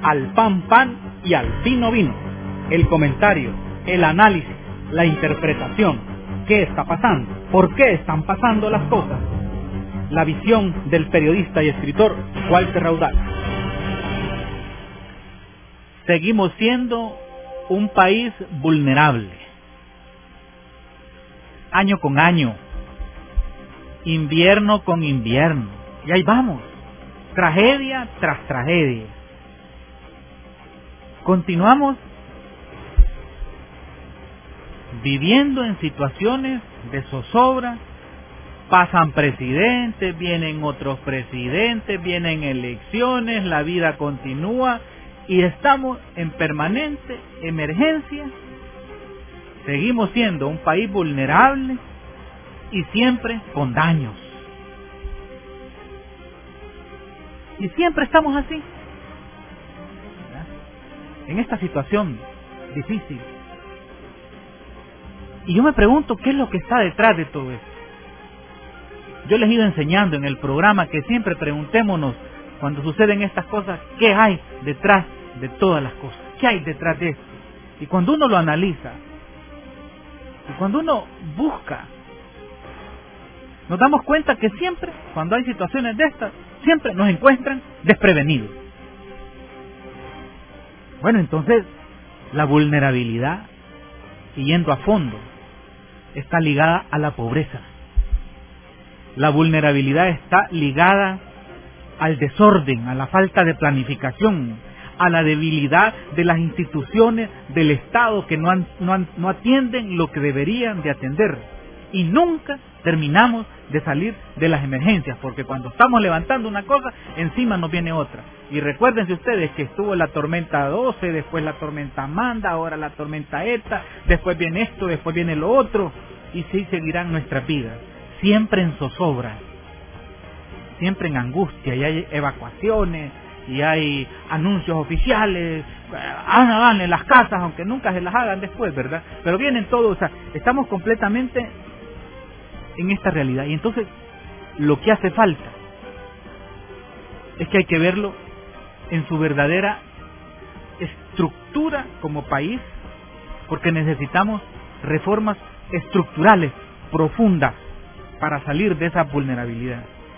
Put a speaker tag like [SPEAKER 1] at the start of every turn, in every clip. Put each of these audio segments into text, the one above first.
[SPEAKER 1] al pan pan y al vino vino. El comentario, el análisis, la interpretación. ¿Qué está pasando? ¿Por qué están pasando las cosas? La visión del periodista y escritor Walter Raudal. Seguimos siendo un país vulnerable. Año con año. Invierno con invierno. Y ahí vamos. Tragedia tras tragedia. Continuamos viviendo en situaciones de zozobra. Pasan presidentes, vienen otros presidentes, vienen elecciones, la vida continúa y estamos en permanente emergencia. Seguimos siendo un país vulnerable y siempre con daños. Y siempre estamos así, ¿verdad? En esta situación difícil. Y yo me pregunto qué es lo que está detrás de todo esto. Yo les he ido enseñando en el programa que siempre preguntémonos cuando suceden estas cosas, ¿qué hay detrás de todas las cosas? ¿Qué hay detrás de esto? Y cuando uno lo analiza, y cuando uno busca, nos damos cuenta que siempre, cuando hay situaciones de estas, siempre nos encuentran desprevenidos. Bueno, entonces, la vulnerabilidad, y yendo a fondo, está ligada a la pobreza. La vulnerabilidad está ligada al desorden, a la falta de planificación, a la debilidad de las instituciones del Estado que no atienden lo que deberían de atender. Y nunca terminamos de salir de las emergencias, porque cuando estamos levantando una cosa, encima nos viene otra. Y recuérdense ustedes que estuvo la tormenta 12, después la tormenta Amanda, ahora la tormenta ETA, después viene esto, después viene lo otro, y sí seguirán nuestras vidas. Siempre en zozobra, siempre en angustia, y hay evacuaciones, y hay anuncios oficiales, hagan en las casas, aunque nunca se las hagan después, ¿verdad? Pero vienen todos, o sea, estamos completamente en esta realidad. Y entonces, lo que hace falta es que hay que verlo en su verdadera estructura como país, porque necesitamos reformas estructurales, profundas, para salir de esa vulnerabilidad.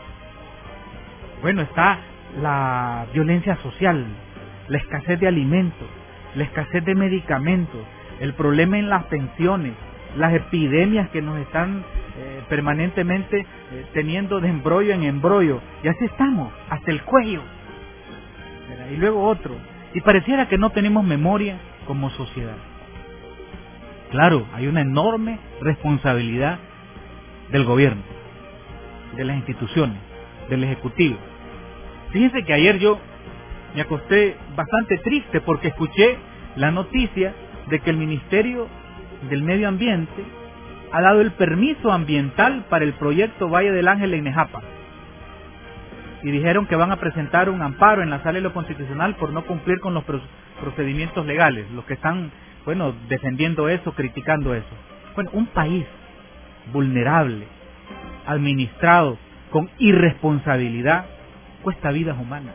[SPEAKER 1] Bueno, está la violencia social, la escasez de alimentos, la escasez de medicamentos, el problema en las pensiones, las epidemias que nos están permanentemente teniendo de embrollo en embrollo, y así estamos, hasta el cuello, ¿verdad? Y luego otro, y pareciera que no tenemos memoria como sociedad. Claro, hay una enorme responsabilidad del gobierno, de las instituciones, del Ejecutivo. Fíjense que ayer yo me acosté bastante triste porque escuché la noticia de que el Ministerio del Medio Ambiente ha dado el permiso ambiental para el proyecto Valle del Ángel en Nejapa. Y dijeron que van a presentar un amparo en la Sala de lo Constitucional por no cumplir con los procedimientos legales, los que están, bueno, defendiendo eso, criticando eso. Bueno, un país vulnerable, administrado con irresponsabilidad, cuesta vidas humanas,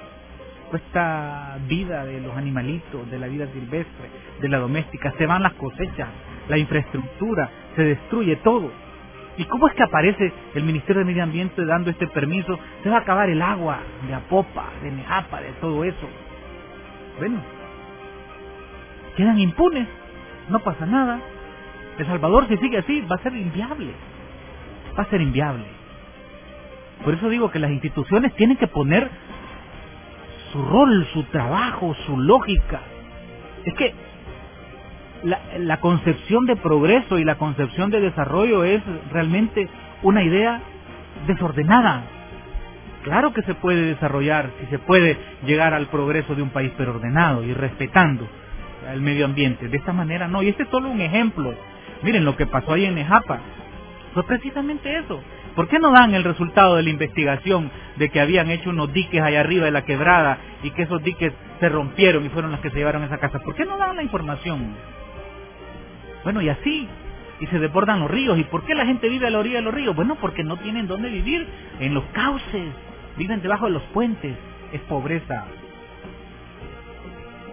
[SPEAKER 1] cuesta vida de los animalitos, de la vida silvestre, de la doméstica, se van las cosechas, la infraestructura, se destruye todo. ¿Y cómo es que aparece el Ministerio de Medio Ambiente dando este permiso? Se va a acabar el agua de Apopa, de Nejapa, de todo eso. Bueno, quedan impunes, no pasa nada. El Salvador, si sigue así, va a ser inviable. Va a ser inviable. Por eso digo que las instituciones tienen que poner su rol, su trabajo, su lógica. Es que la concepción de progreso y la concepción de desarrollo es realmente una idea desordenada. Claro que se puede desarrollar, si se puede llegar al progreso de un país, pero ordenado y respetando el medio ambiente. De esta manera no. Y este es solo un ejemplo. Miren, lo que pasó ahí en Nejapa fue precisamente eso. ¿Por qué no dan el resultado de la investigación de que habían hecho unos diques allá arriba de la quebrada y que esos diques se rompieron y fueron los que se llevaron a esa casa? ¿Por qué no dan la información? Bueno, y así, y se desbordan los ríos. ¿Y por qué la gente vive a la orilla de los ríos? Bueno, porque no tienen dónde vivir, en los cauces, viven debajo de los puentes, es pobreza.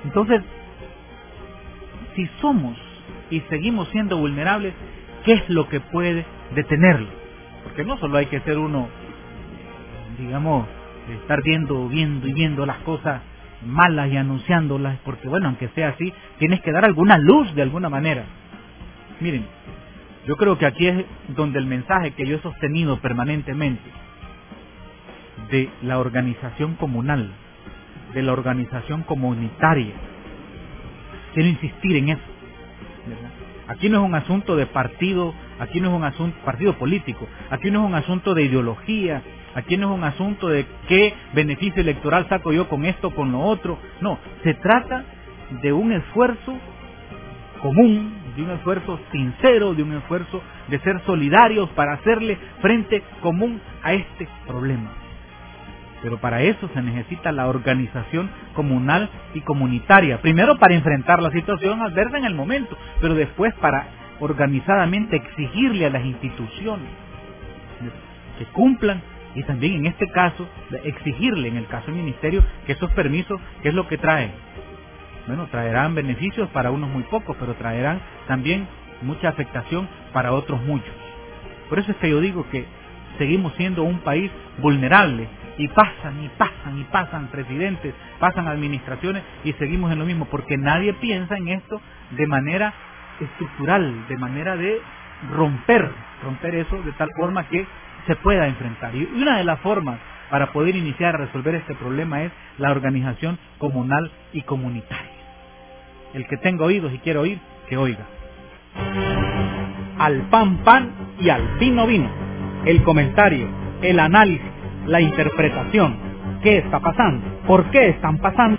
[SPEAKER 1] Entonces, si somos y seguimos siendo vulnerables, ¿qué es lo que puede detenerlo? Porque no solo hay que ser uno, digamos, estar viendo las cosas malas y anunciándolas, porque bueno, aunque sea así, tienes que dar alguna luz de alguna manera. Miren, yo creo que aquí es donde el mensaje que yo he sostenido permanentemente de la organización comunal, de la organización comunitaria, quiero insistir en eso. Aquí no es un asunto de partido, aquí no es un asunto partido político, aquí no es un asunto de ideología, aquí no es un asunto de qué beneficio electoral saco yo con esto, con lo otro. No, se trata de un esfuerzo común, de un esfuerzo sincero, de un esfuerzo de ser solidarios para hacerle frente común a este problema. Pero para eso se necesita la organización comunal y comunitaria. Primero para enfrentar la situación adversa en el momento, pero después para organizadamente exigirle a las instituciones que cumplan, y también en este caso exigirle, en el caso del ministerio, que esos permisos, ¿qué es lo que traen? Bueno, traerán beneficios para unos muy pocos, pero traerán también mucha afectación para otros muchos. Por eso es que yo digo que seguimos siendo un país vulnerable, y pasan presidentes, pasan administraciones y seguimos en lo mismo, porque nadie piensa en esto de manera estructural, de manera de romper eso de tal forma que se pueda enfrentar. Y una de las formas para poder iniciar a resolver este problema es la organización comunal y comunitaria. El que tenga oídos y quiera oír, que oiga.
[SPEAKER 2] Al pan y al vino vino. El comentario, el análisis, la interpretación. ¿Qué está pasando? ¿Por qué están pasando?